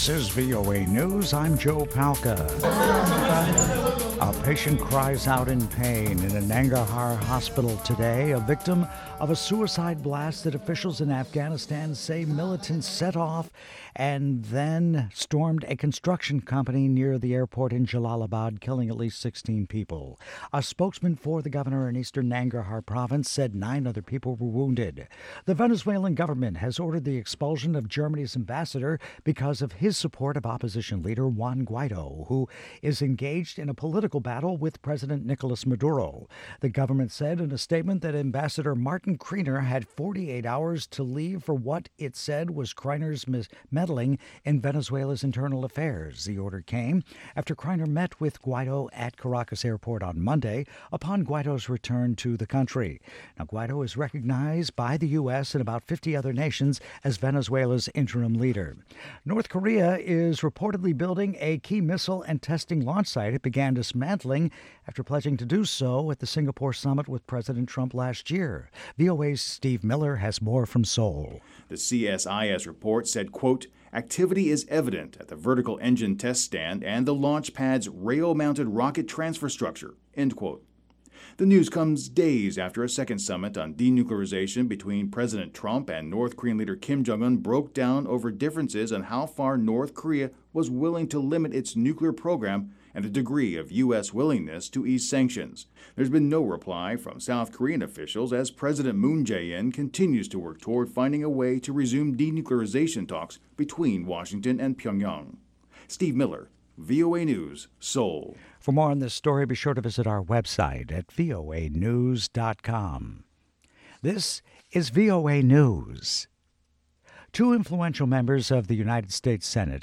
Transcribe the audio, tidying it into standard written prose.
This is VOA News. I'm Joe Palca. A patient cries out in pain in a Nangarhar hospital today, a victim of a suicide blast that officials in Afghanistan say militants set off and then stormed a construction company near the airport in Jalalabad, killing at least 16 people. A spokesman for the governor in eastern Nangarhar province said 9 other people were wounded. The Venezuelan government has ordered the expulsion of Germany's ambassador because of his support of opposition leader Juan Guaido, who is engaged in a political battle with President Nicolas Maduro. The government said in a statement that Ambassador Martin Kriener had 48 hours to leave for what it said was Kreiner's meddling in Venezuela's internal affairs. The order came after Kreiner met with Guaido at Caracas Airport on Monday upon Guaido's return to the country. Now, Guaido is recognized by the U.S. and about 50 other nations as Venezuela's interim leader. North Korea is reportedly building a key missile and testing launch site. It began dismantling after pledging to do so at the Singapore summit with President Trump last year. VOA's Steve Miller has more from Seoul. The CSIS report said, quote, activity is evident at the vertical engine test stand and the launch pad's rail-mounted rocket transfer structure, end quote. The news comes days after a second summit on denuclearization between President Trump and North Korean leader Kim Jong-un broke down over differences on how far North Korea was willing to limit its nuclear program and the degree of U.S. willingness to ease sanctions. There's been no reply from South Korean officials as President Moon Jae-in continues to work toward finding a way to resume denuclearization talks between Washington and Pyongyang. Steve Miller, VOA News, Seoul. For more on this story, be sure to visit our website at voanews.com. This is VOA News. 2 influential members of the United States Senate